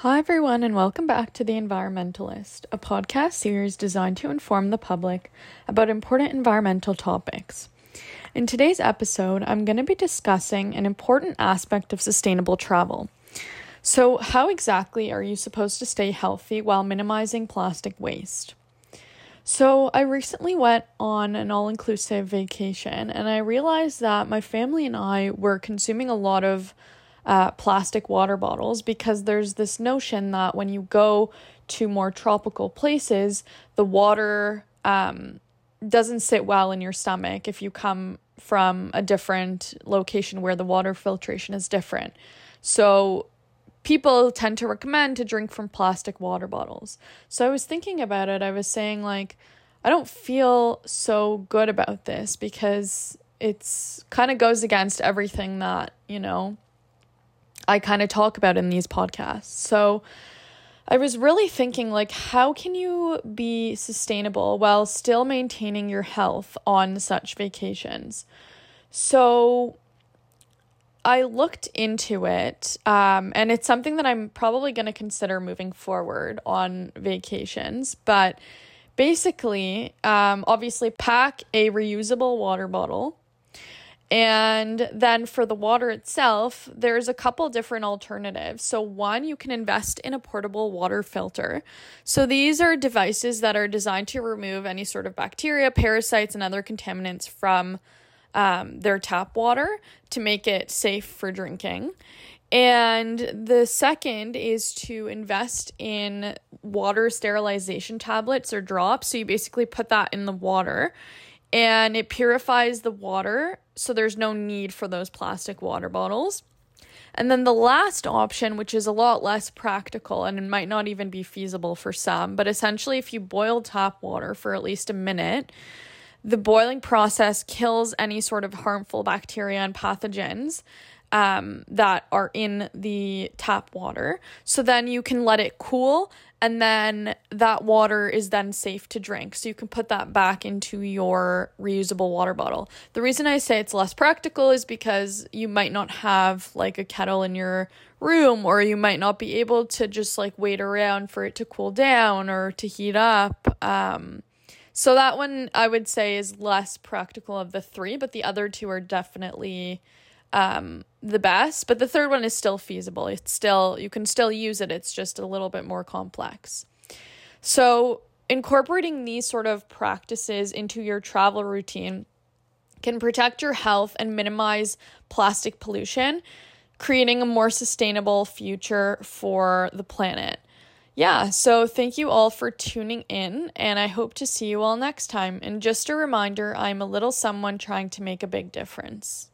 Hi, everyone, and welcome back to The Environmentalist, a podcast series designed to inform the public about important environmental topics. In today's episode, I'm going to be discussing an important aspect of sustainable travel. So, how exactly are you supposed to stay healthy while minimizing plastic waste? So, I recently went on an all-inclusive vacation, and I realized that my family and I were consuming a lot of plastic water bottles because there's this notion that when you go to more tropical places, the water doesn't sit well in your stomach if you come from a different location where the water filtration is different. So people tend to recommend to drink from plastic water bottles. So I was thinking about it. I was saying, I don't feel so good about this because it's kind of goes against everything that, I kind of talk about in these podcasts. So I was really thinking, how can you be sustainable while still maintaining your health on such vacations? So I looked into it, and it's something that I'm probably going to consider moving forward on vacations. But basically, obviously, pack a reusable water bottle. And then for the water itself, there's a couple different alternatives. So one, you can invest in a portable water filter. So these are devices that are designed to remove any sort of bacteria, parasites, and other contaminants from their tap water to make it safe for drinking. And the second is to invest in water sterilization tablets or drops. So you basically put that in the water and it purifies the water, so there's no need for those plastic water bottles. And then the last option, which is a lot less practical and it might not even be feasible for some, but essentially if you boil tap water for at least a minute, the boiling process kills any sort of harmful bacteria and pathogens that are in the tap water. So then you can let it cool, and then that water is then safe to drink. So you can put that back into your reusable water bottle. The reason I say it's less practical is because you might not have a kettle in your room, or you might not be able to just wait around for it to cool down or to heat up. So that one I would say is less practical of the three, but the other two are definitely the best, but the third one is still feasible. You can still use it. It's just a little bit more complex. So incorporating these sort of practices into your travel routine can protect your health and minimize plastic pollution, creating a more sustainable future for the planet. Yeah, so thank you all for tuning in, and I hope to see you all next time. And just a reminder, I'm a little someone trying to make a big difference.